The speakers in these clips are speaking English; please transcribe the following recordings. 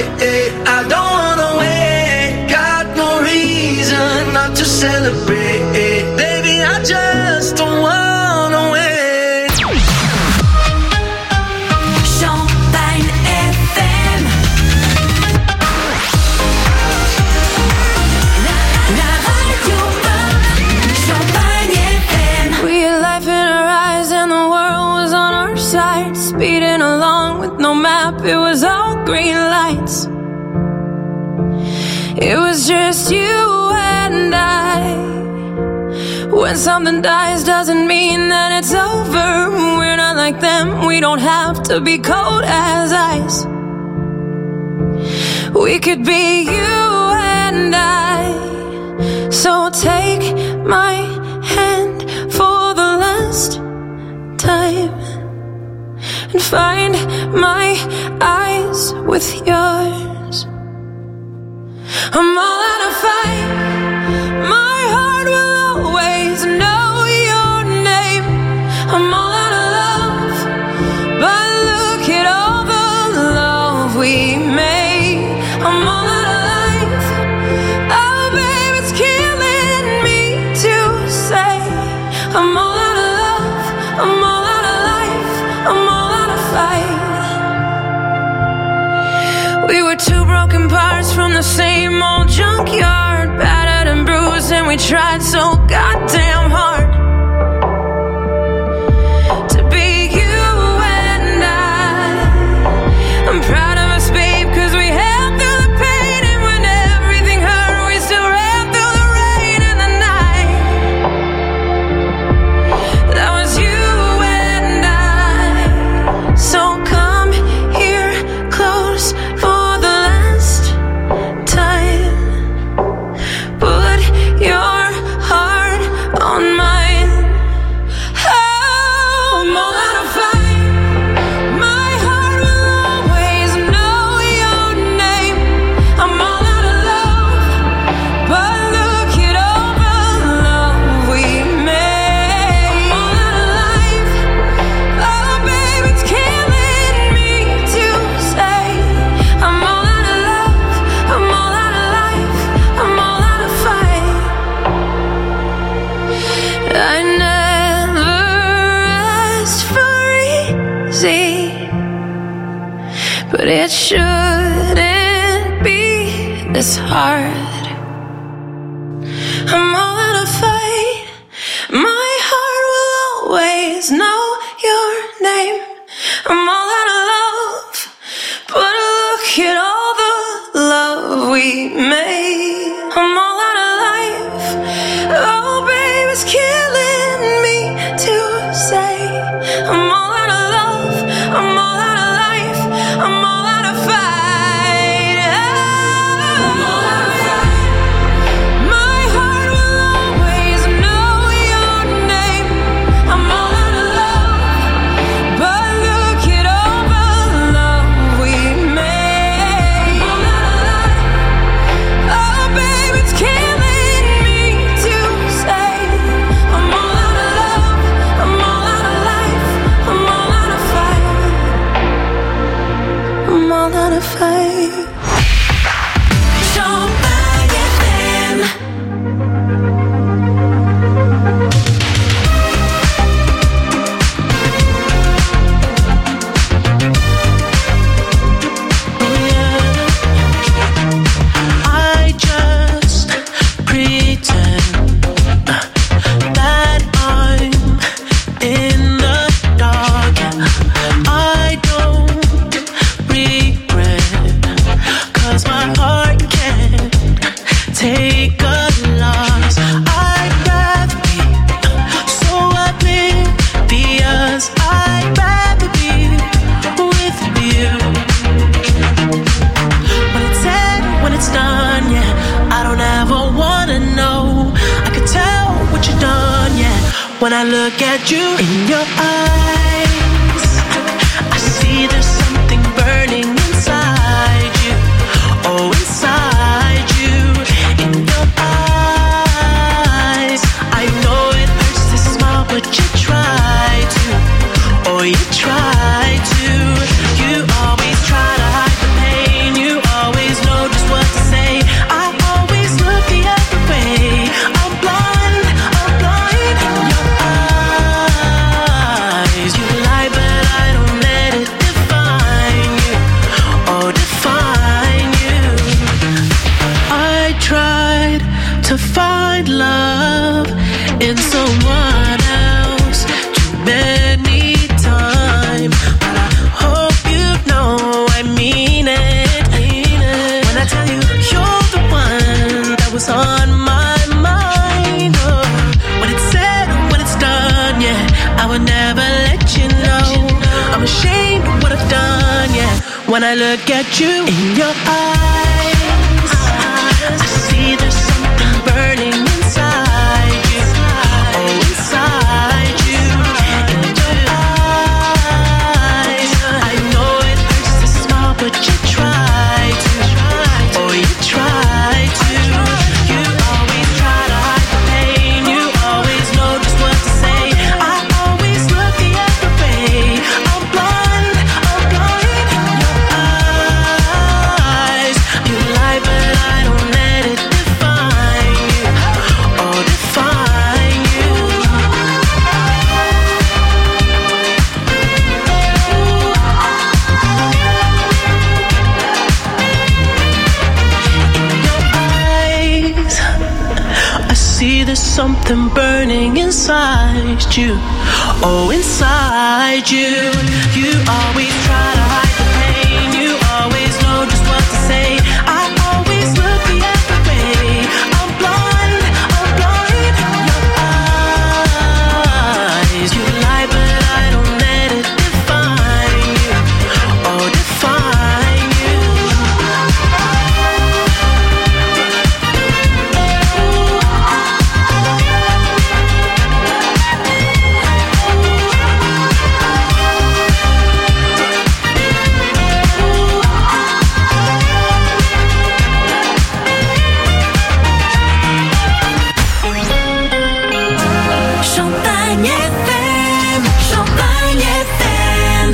I don't wanna wait, got no reason not to celebrate. Baby, I just don't wanna wait. Champagne FM. La radio Champagne FM. We had life in our eyes and the world was on our side, speeding along with no map, it was all green lights. It was just you and I. When something dies doesn't mean that it's over. We're not like them, we don't have to be cold as ice. We could be you and I. So take my hand for the last time and find my eyes with yours. I'm all out of fight. My heart will always know your name. I'm all out of love, but look at all the love we made. I'm all out of life. Oh, babe, it's killing me to say. I'm all out of love. I'm all out of life. I'm all out of fight. We were two broken parts from the same old junkyard, battered and bruised, and we tried so goddamn hard to be you and I. I'm proud of us, babe, cause we held through the pain, and when everything hurt, we still ran through the rain and the night. That was you and I. So come here close for the last time. Put your heart on mine. Oh, I'm all out of fight. My heart will always know your name. I'm all out of love, but look at all the love we made. I'm all out of life. Oh, babe, it's killing me to say. I'm all out of love. I'm all out of life. I'm all out of fight. I never asked for easy, but it shouldn't be this hard. I'm all out of fight. My heart will always know your name. I'm all out of love, but look at all the love we made. I'm all out of life. Oh, babe, it's killing me to say. I'm all out of love. I'm all out of life. I'm all out of fight. I'm all out of fight. My heart will always know your name. I'm all out of love, but look at all the love we made. I'm all out of life. Oh, babe, it's killing me to say. I'm all out of love. I'm all out of life. I'm all out of fight. I'm all out of fight. Champagne FM. I just pretend that I'm in the dark. I don't regret, 'cause my heart can't take a loss. I'd rather be so oblivious. I'd rather be with you. When it's said, when it's done, yeah, I don't ever wanna know. I could tell what you've done, yeah, when I look at you in your eyes. I see there's something burning inside you. Oh, inside you, in your eyes. I know it hurts to smile, but you try to. Oh, you try to. You always try to hide the pain. You always When I look at you in your eyes, I see there's something burning inside you. Oh, inside you. In your eyes, I know it hurts to smile, but you try to. Oh, you try to. You always try to hide the pain. You always know just what to say. I always look the other way. I'm blind in your eyes. You lie, but I don't let it define you. Oh, define you. In your eyes, I see there's something burning inside you. Oh, inside you. You always try to hide the pain. You always know just what to say. I always look the other way. I'm blind in your eyes. You lie, but I don't let it define you. Oh, define you. Champagne FM, Champagne FM.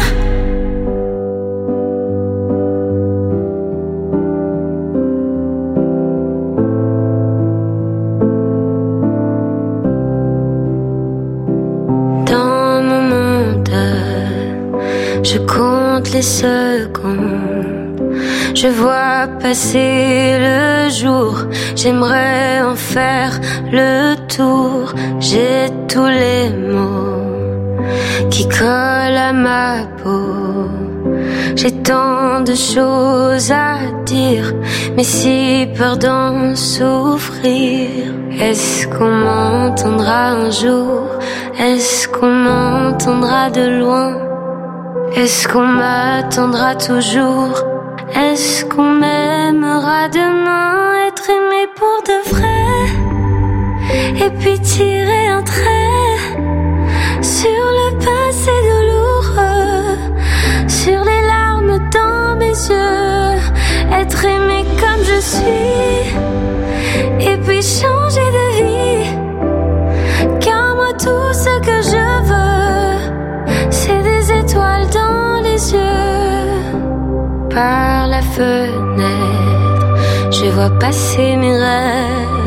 Dans mon monde, je compte les secondes. Je vois passer le jour. J'aimerais en faire le tour. J'ai tous les mots qui collent à ma peau. J'ai tant de choses à dire, mais si peur d'en souffrir. Est-ce qu'on m'entendra un jour? Est-ce qu'on m'entendra de loin? Est-ce qu'on m'attendra toujours? Est-ce qu'on m'aimera demain? Être aimé pour de vrai, et puis tirer un trait sur le passé douloureux, sur les larmes dans mes yeux. Être aimé comme je suis, et puis changer de vie. Car moi tout ce que je veux, c'est des étoiles dans les yeux. Par la fenêtre, je vois passer mes rêves.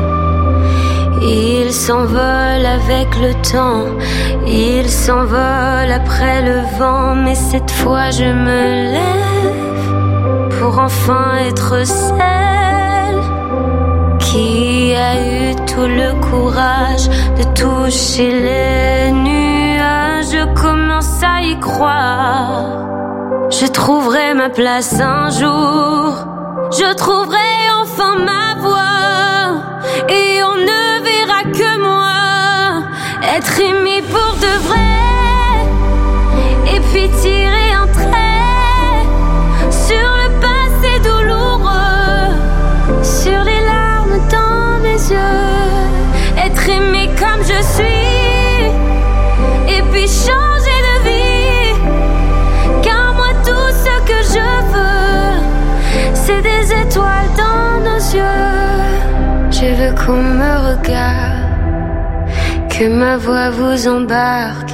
Ils s'envolent avec le temps, ils s'envolent après le vent. Mais cette fois je me lève pour enfin être celle qui a eu tout le courage de toucher les nuages. Je commence à y croire. Je trouverai ma place un jour. Je trouverai enfin ma voix. Et on ne verra que moi. Être aimé pour de vrai. Et puis tirer un trait sur le passé douloureux, sur les larmes dans mes yeux. Être aimé comme je suis, et puis changer de vie. Car moi tout ce que je veux, c'est des étoiles dans nos yeux. Je veux qu'on me regarde, que ma voix vous embarque.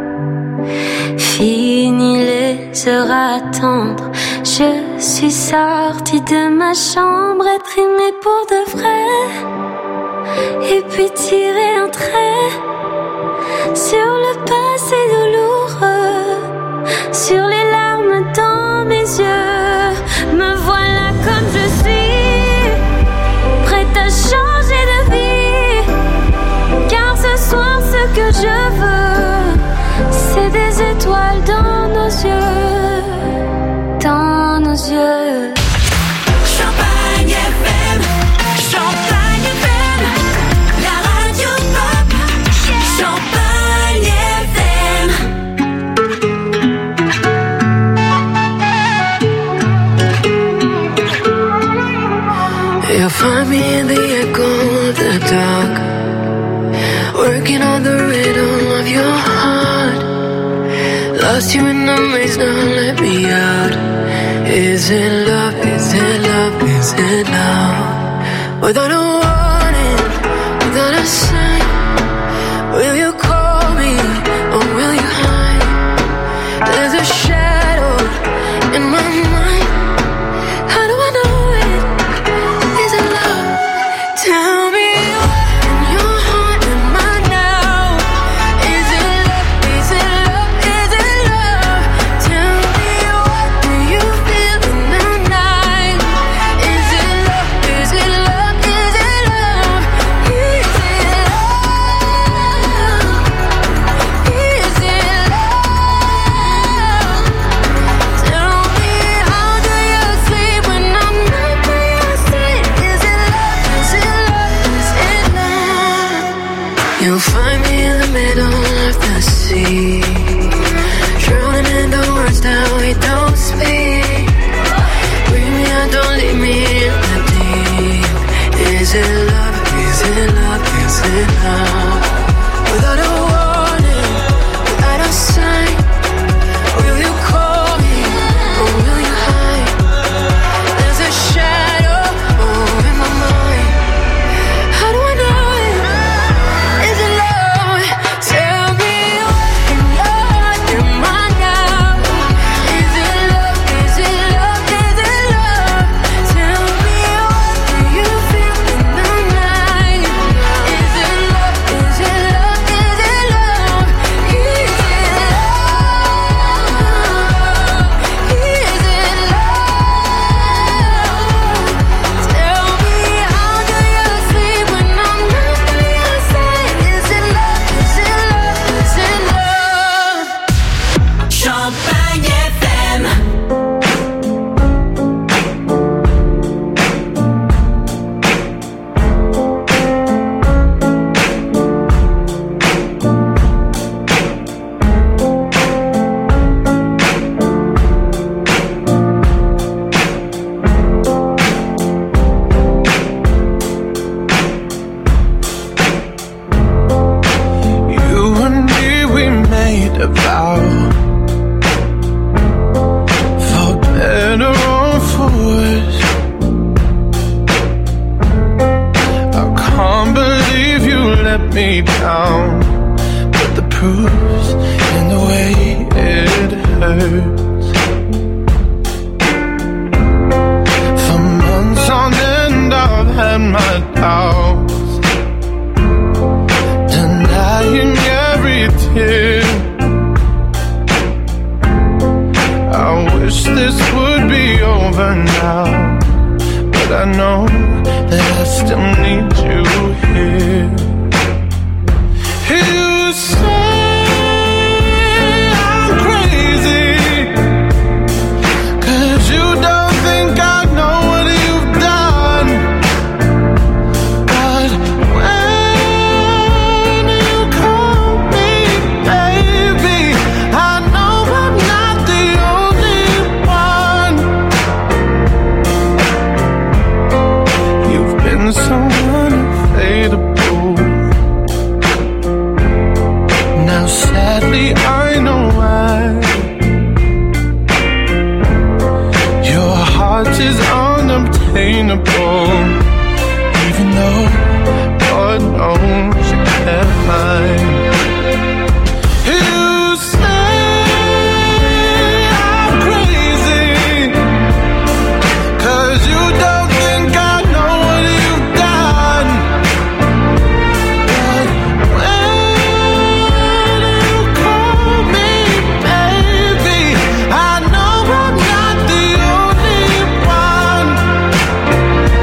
Fini les heures à attendre, je suis sortie de ma chambre. Être aimée pour de vrai, et puis tirer un trait sur le passé douloureux, sur les larmes dans mes yeux. Me voilà comme je suis, prête à changer de vie. Car ce soir ce que je veux, c'est des étoiles dans nos yeux, dans nos yeux. Champagne FM, Champagne FM, la radio pop. Champagne FM. Lost you in the maze, now let me out. Is it love, is it love, is it love? Without a warning, without a sign, will you call me or will you hide? There's a shadow in my mind. How do I know it? Is it love? Tell me what in your heart am I now? Is it love? Is it love? Is it love? Tell me what do you feel in the night? Is it love? Is it love? Is it love? Is it love? Is it love? Tell me how do you sleep when I'm not by your side? Is it love? Is it love? Is it love? You'll find me in the middle of the sea, drowning in the words that we don't speak. Bring me out, don't leave me in the deep. Is it love? Is it love? Is it love? Without a warning, without a sign, will you call me or will you hide? There's a shadow in my mind. How do I know it? Is it love? Tell me what in your heart am I now? Is it love? Is it love? Is it love? Tell me what do you feel in the night? Is it love? Is it love? Is it love? Is it love? Is it love? Tell me how do you sleep when I'm not by your side? Is it love? Is it love? Is it love? Champagne FM. You and me, we made a vow, for better or for worse. I can't believe you let me down, but the proof's in the way it hurts. For months on end, I've had my doubts, denying every tear. I wish this would be over now, but I know that I still need you here. You say I'm crazy, 'cause you don't think I know what you've done. But when you call me baby, I know I'm not the only one. You've been so unfadable. Now sadly I know why. Your heart is unobtainable, even though God knows you kept mine. You say I'm crazy, 'cause you don't think I know what you've done. But when you call me baby, I know I'm not the only one.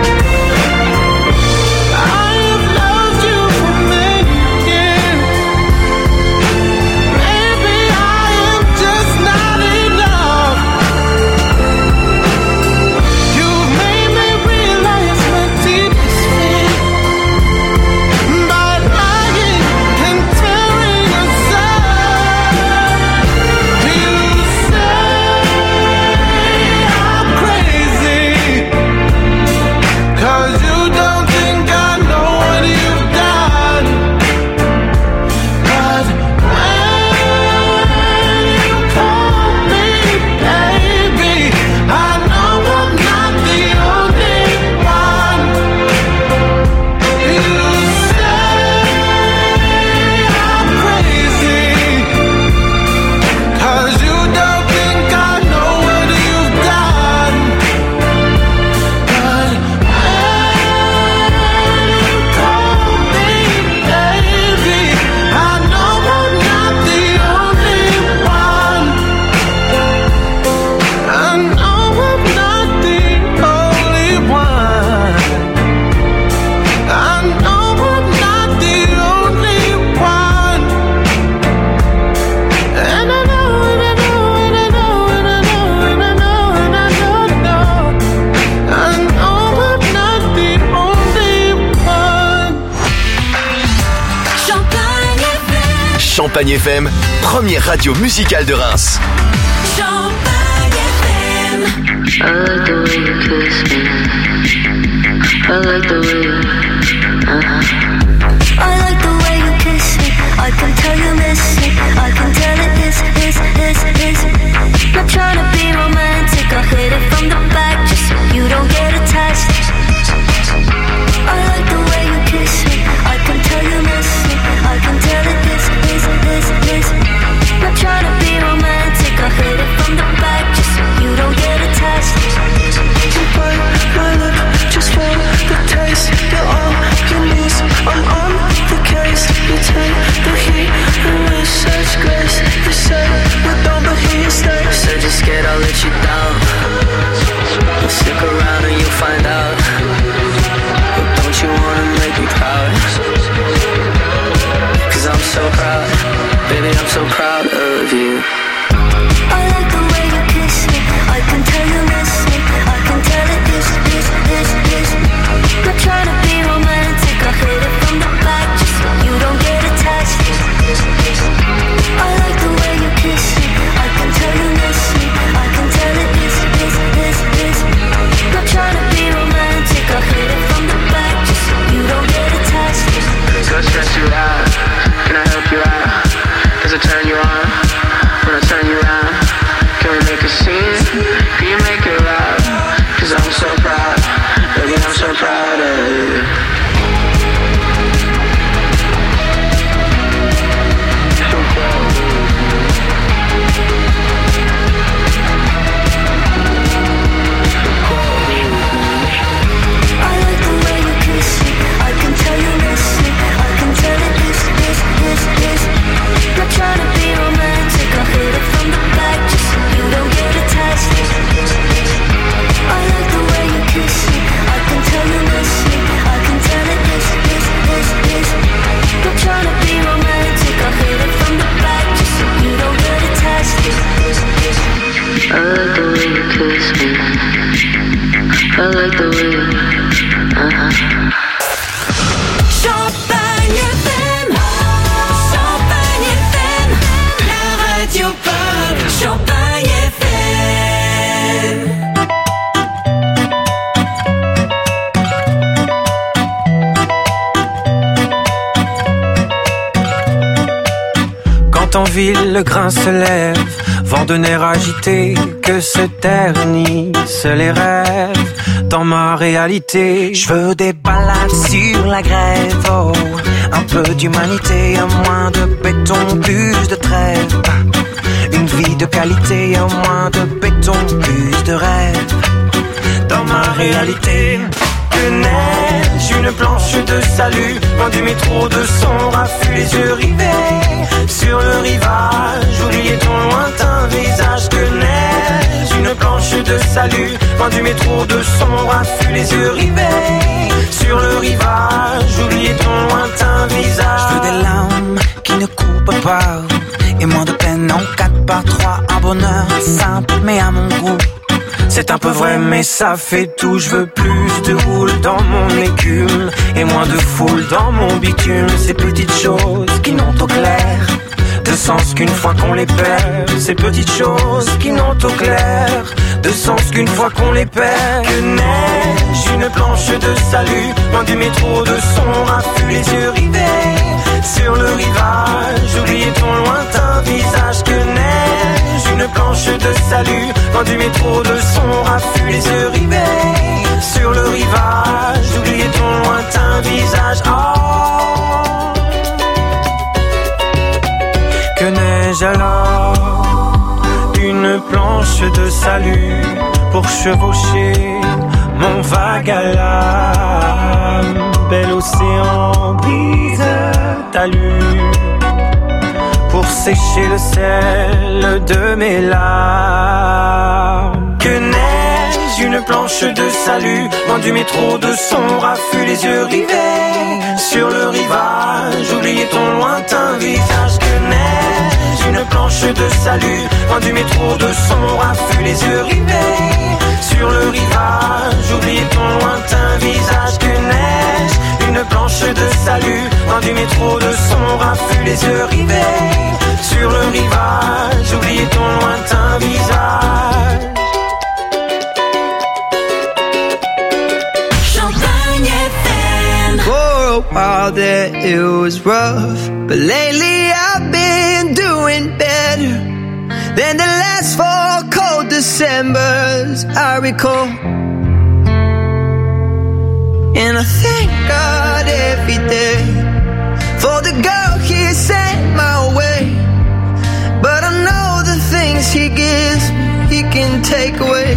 Champagne FM, première radio musicale de Reims. Champagne FM. I like the way you kiss me. I like the way you I like the way you kiss me. I can tell you miss me. I can tell it is. Not trying to be romantic. I hit it from the back just so you don't get attached. I like the way you kiss me. I can tell you miss me. I can tell it is. Not trying to be romantic. I hit it from the back just so you don't get attached. You bite my lip just for the taste. You're all you need. I'm on the case. You take the heat and with such grace. You say you don't, but here you stay. Said you're scared I'll let you down. Well, stick around and you'll find out. But don't you wanna make me proud? Cause I'm so proud. Baby, I'm so proud of you. I like the way you kiss me. I can tell you miss me. I can tell it is. Not trying to be romantic. I hit it from the back just so you don't get attached. I like the way you kiss me. I can tell you miss me. I can tell it is. Not trying to be romantic. I hit it from the back just so you don't get attached. Go stress you out. Can I help you out? Does it turn you on? When I turn you around, can we make a scene? Can you make it loud? Cause I'm so proud. Baby, I'm so proud of you. Trying to be romantic, I hit it from the back just so you don't get attached. I like the way you kiss me. I can tell you miss me. I can tell it is. Not trying to be romantic, I hit it from the back just so you don't get attached. I like the way you kiss me. I like the way you Champagne FM. Champagne FM. La radio pop. Champagne FM. Quand en ville le grain se lève, vent de nerfs agités, que se ternissent les rêves. Dans ma réalité, je veux des balades sur la grève, oh, un peu d'humanité, un moins de béton, plus de trêve. Une vie de qualité, un moins de béton, plus de rêve. Dans ma réalité, que neige, une planche de salut, loin du métro de son raffut, les yeux rivés sur le rivage, oubliez ton lointain visage. Que neige, une planche de salut, loin du métro de son raffut, les yeux rivés sur le rivage, oubliez ton lointain visage. Je veux des larmes qui ne coupent pas et moins de peine en 4x3, un bonheur simple mais à mon goût. C'est un peu vrai mais ça fait tout. Je veux plus de houle dans mon écume et moins de foule dans mon bitume. Ces petites choses qui n'ont au clair de sens qu'une fois qu'on les perd. Ces petites choses qui n'ont au clair de sens qu'une fois qu'on les perd. Que neige, une planche de salut, loin du métro de son raffut, les yeux rivés sur le rivage, oubliez ton lointain visage. Que neige, une planche de salut, loin du métro de son raffut, les yeux rivés sur le rivage, oubliez ton lointain visage. Oh, que neige alors, une planche de salut pour chevaucher mon vague à l'âme. Bel océan, brise talus pour sécher le sel de mes larmes. Que neige, une planche de salut, loin du métro de son raffut, les yeux rivés sur le rivage, oubliez ton lointain visage. Que neige, une planche de salut, loin du métro de son raffut, les yeux rivés sur le rivage, oubliez ton lointain visage. Que neige, une une planche de salut. Dans du métro de son raffut, les yeux rivés sur le rivage. Oubliez ton lointain visage. Champagne FM. For a while there it was rough, but lately I've been doing better than the last 4 cold Decembers I recall. And I thank God every day for the girl He sent my way. But I know the things He gives me, He can take away.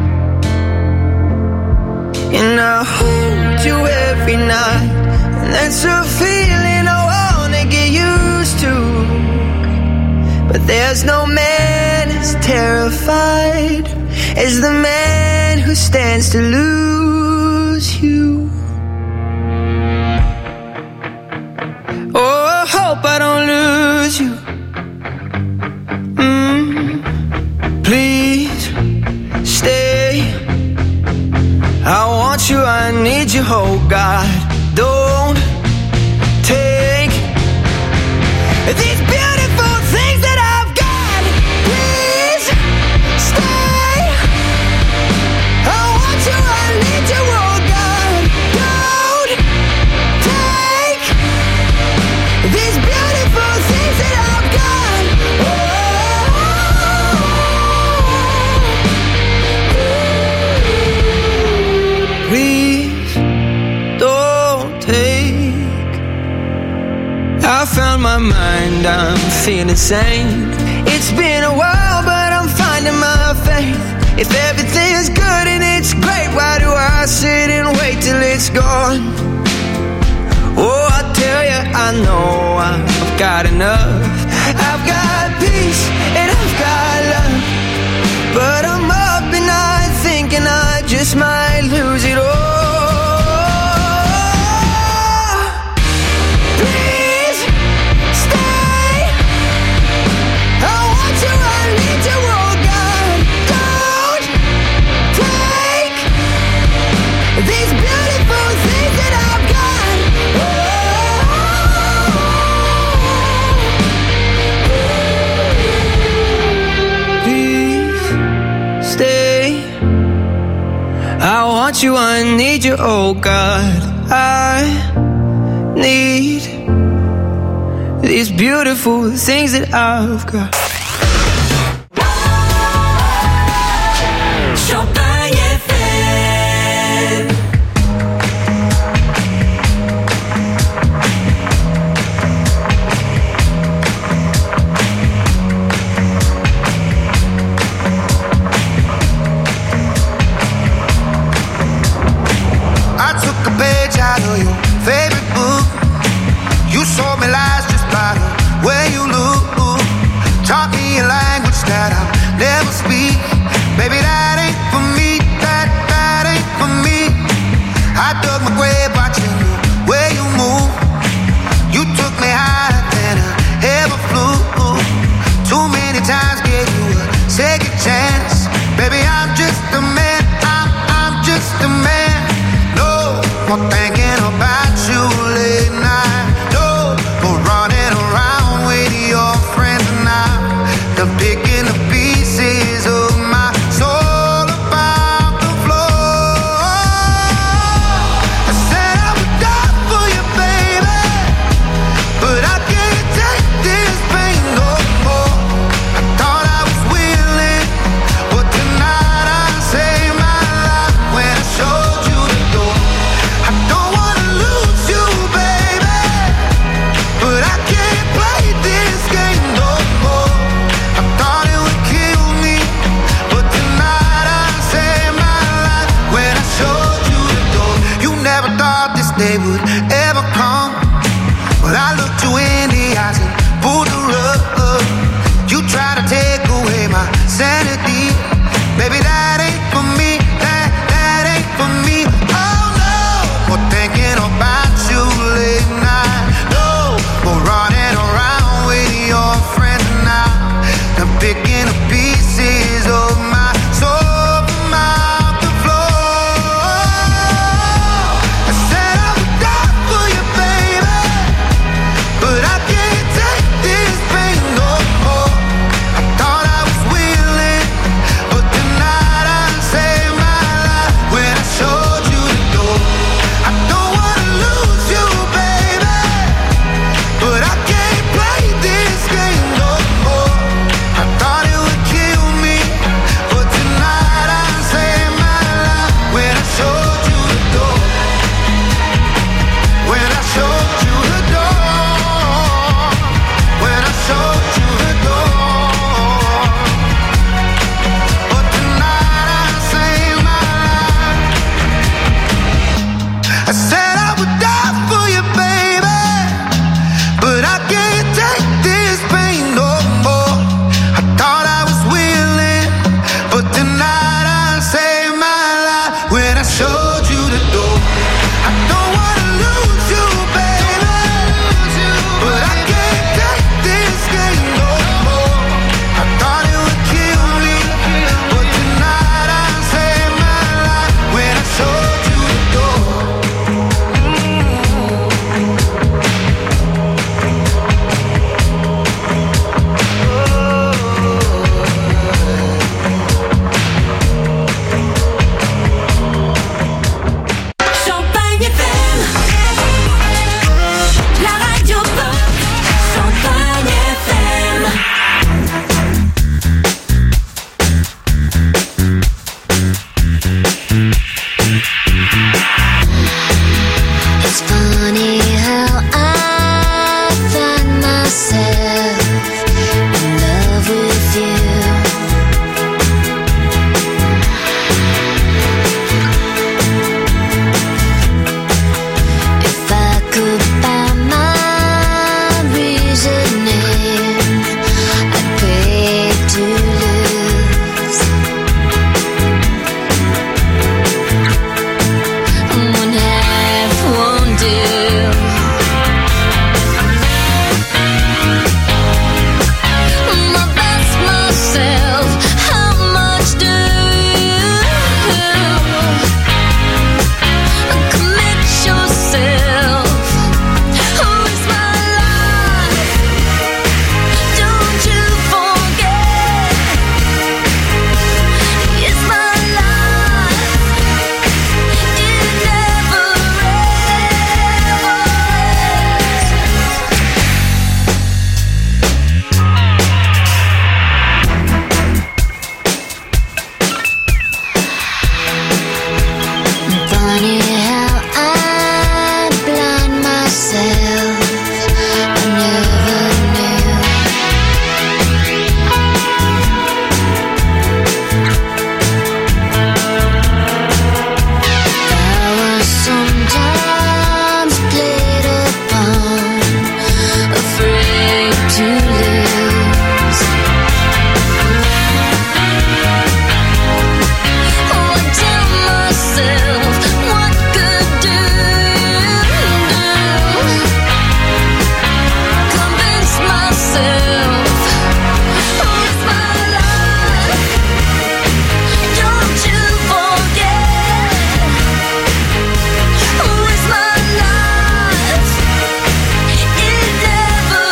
And I hold you every night, and that's a feeling I wanna get used to. But there's no man as terrified as the man who stands to lose you. Oh, I hope I don't lose you. Please stay. I want you, I need you, oh God. Don't take these beautiful things that I've got. Please stay. I want you, I need you, oh God. Don't take these beautiful things that I've got. Please don't take. I found my mind, I'm feeling sane. It's been a while, but I'm finding my faith. If everything's good and it's great, why do I sit and wait till it's gone? Oh, I tell you, I know I've got enough. I've got peace and I've got love, but I'm up and night thinking I just might lose it all. Please stay. I want you, I need you, oh God. Don't take these beautiful things that I've got. Please stay. I want you, I need you, oh God. I need these beautiful things that I've got. Champagne FM. I took a page out of your favorite book. You sold me lies just by the way you look. Taught me a language that I'll never speak. Baby, that ain't for me. That ain't for me. I dug my grave watching the way you move. You took me higher than I ever flew. Too many times gave you a second chance. Baby, I'm just a man. I'm just a man. No more thinking about you late night. No more running around with your friends now. Done picking the pieces of my soul about the floor. I said I would die for you, baby, but I can't take this pain no more. I thought I was willing, but tonight I saved my life when I showed you the door. I don't wanna lose you, baby, but I can't play this game no more. I thought it would kill me, but tonight I saved my life when I showed you the door. You never thought this day would ever come, but I looked you in the eyes and pulled the rug. You tried to take away my sanity. Baby, that ain't for me. That ain't for me. Oh no, more thinking about you late night. No more running around with your friends now. I'm picking up pieces of my soul from out the floor. I said I would die for but tonight I saved my life when I showed you the door. I don't wanna lose you, baby, but I can't take this game no more. I thought it would kill me, but tonight I saved my life when I showed you the door. Champagne FM, la radio pop. Champagne FM. It's funny how I find myself in love with you. If I could buy my reasoning, I'd pay to lose. One half won't do. My best myself, how much do you commit yourself? Who is my life? Don't you forget, it's my life. It never Funny how I blind myself. I never knew. I was sometimes played upon, afraid to lose. Oh, I tell myself, what good do you do? Convince myself, who's my life? Don't you forget, who is my life? It never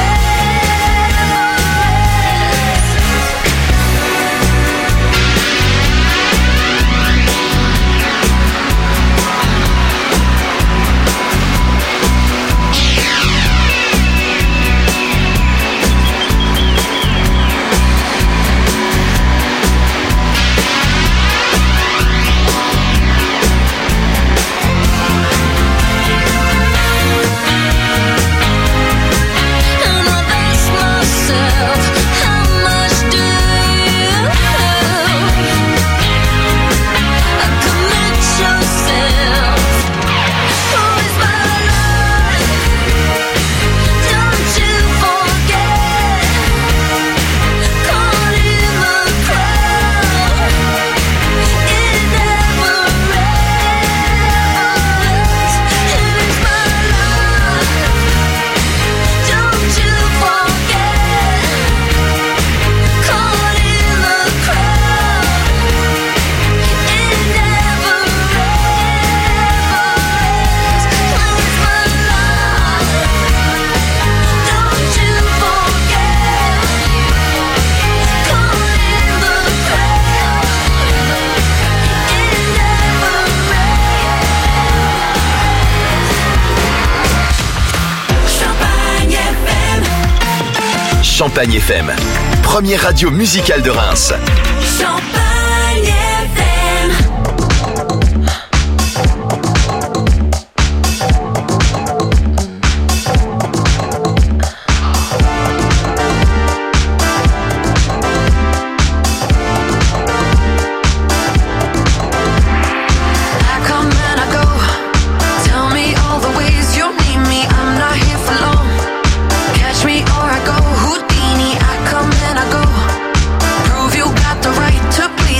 And I ask myself, how much do you commit yourself? Who is my life? Don't you forget, caught in the crowd. It never ends. It is my life. Don't you forget, caught in the crowd. It never ends. Where's my life? Don't you forget, caught in the crowd. It never ends. Champagne FM. Champagne FM, première radio musicale de Reims. Champagne FM. I come and I go. Tell me all the ways you need me. I'm not here for long. Catch me or I go Houdini. I come and I go. Prove you got the right to please.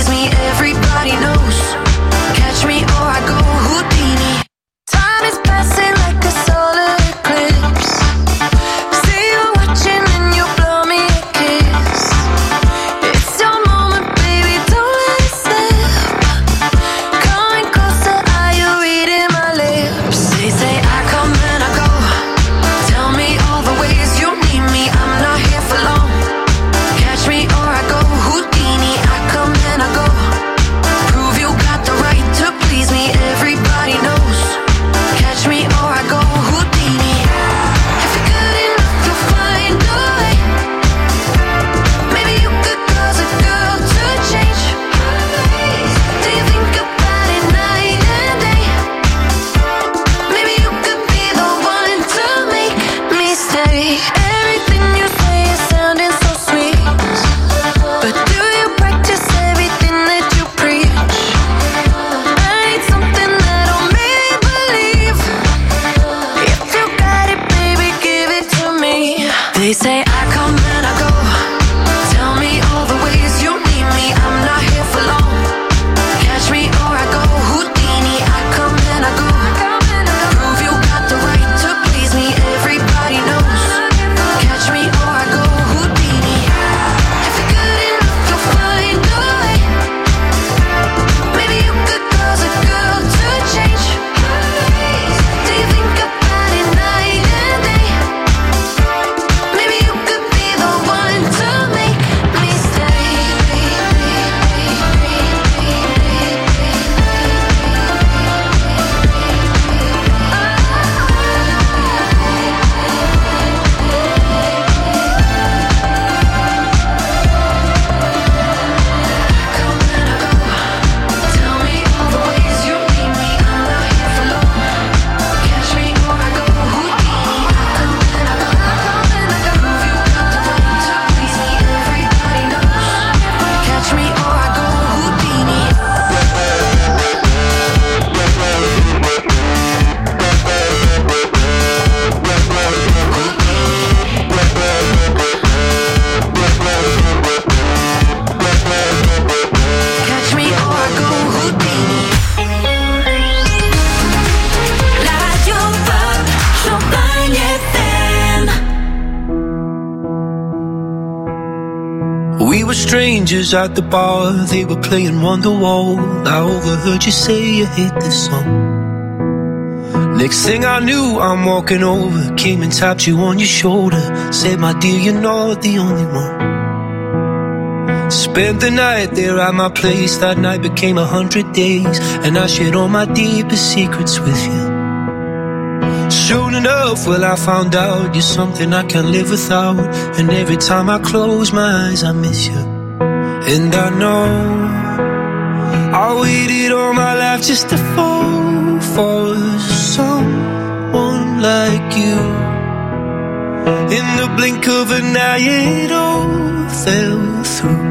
strangers at the bar, they were playing Wonderwall. I overheard you say you hate this song. Next thing I knew, I'm walking over, came and tapped you on your shoulder, said, my dear, you're not the only one. Spent the night there at my place, that night became 100 days, and I shared all my deepest secrets with you. Soon enough, well, I found out you're something I can't live without, and every time I close my eyes, I miss you. And I know I waited all my life just to fall for someone like you. In the blink of an eye, it all fell through.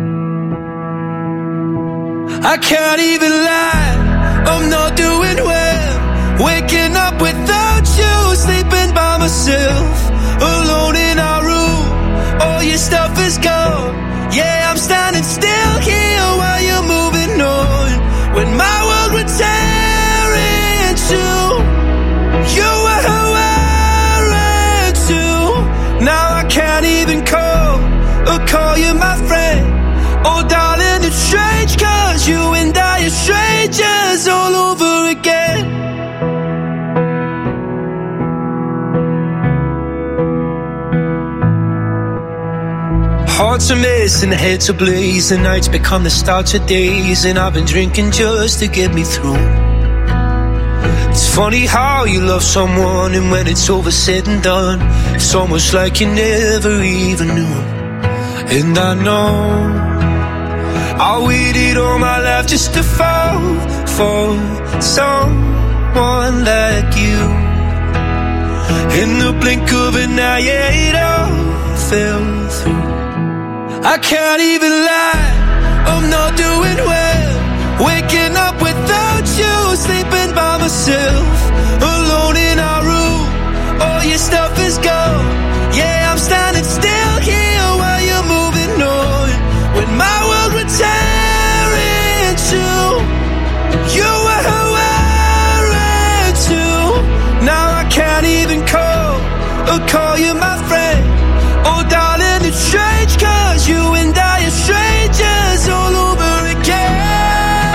I can't even lie, I'm not doing well. Waking up without you, sleeping by myself, alone in our room, all your stuff is gone. Yeah, I'm standing still here while you're moving on. When my world would tear in two, you were wearing too. Now I can't even call you my friend. Oh darling, it's strange, cause you and I are strangers all over again. Hearts are missing, heads are blaze, the nights become the start of days, and I've been drinking just to get me through. It's funny how you love someone, and when it's over said and done, it's almost like you never even knew. And I know I waited all my life just to fall for someone like you. In the blink of an eye, it all fell through. I can't even lie,